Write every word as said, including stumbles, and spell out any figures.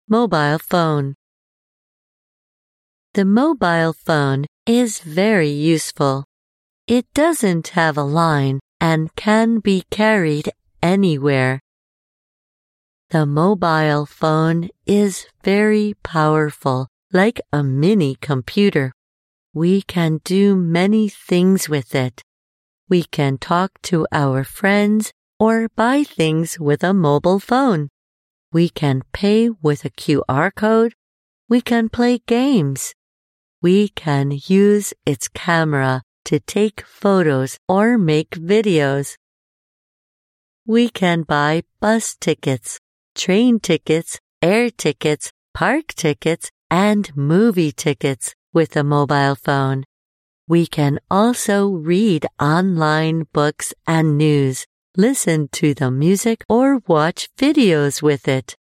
Mobile phone. The mobile phone is very useful. It doesn't have a line and can be carried anywhere. The mobile phone is very powerful, like a mini computer. We can do many things with it. We can talk to our friends or buy things with a mobile phone. We can pay with a Q R code. We can play games. We can use its camera to take photos or make videos. We can buy bus tickets, train tickets, air tickets, park tickets, and movie tickets with a mobile phone. We can also read online books and news, listen to the music, or watch videos with it.